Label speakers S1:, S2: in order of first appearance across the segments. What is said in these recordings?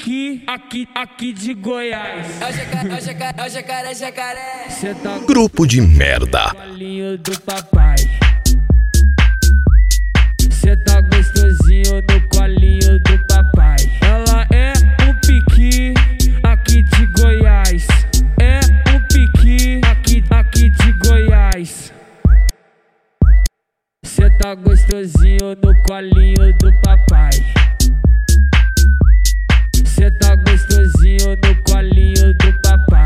S1: pique aqui de Goiás.
S2: É o jacaré.
S1: Cê tá
S3: Grupo de merda.
S1: com o colinho do papai. Cê tá gostosinho no colinho do papai. Ela é um pique aqui de Goiás. É um pique aqui de Goiás. Cê tá gostosinho no colinho do papai. Cê tá gostosinho no colinho do papai.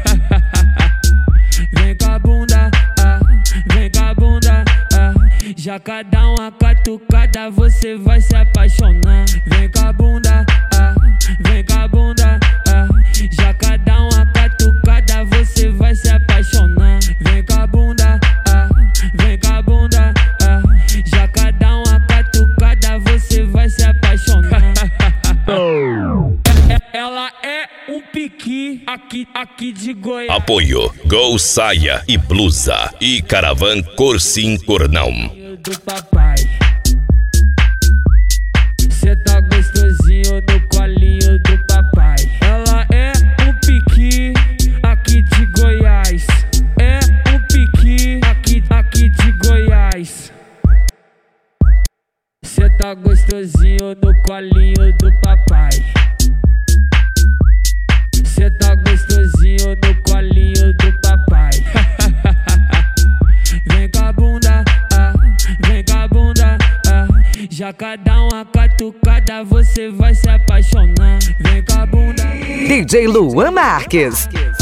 S1: Vem com a bunda, vem com a bunda, já cada uma catucada você vai se apaixonar. Vem com a bunda, vem com a bunda, já cada uma catucada você vai se apaixonar. Vem com a bunda, vem com a bunda, já cada uma catucada você vai se apaixonar. Ela é um pique aqui de Goiás.
S3: Apoio Gol Saia e Blusa e Caravan Corsim Cornão.
S1: Do papai. Cê tá gostosinho no colinho do papai. Ela é um pique aqui de Goiás. É um pique aqui de Goiás. Cê tá gostosinho no colinho do papai. Cê tá gostosinho no colinho do papai. Vem com a bunda, vem com a bunda, já cada uma catucada você vai se apaixonar. Vem com a bunda.
S4: DJ Luan Marques.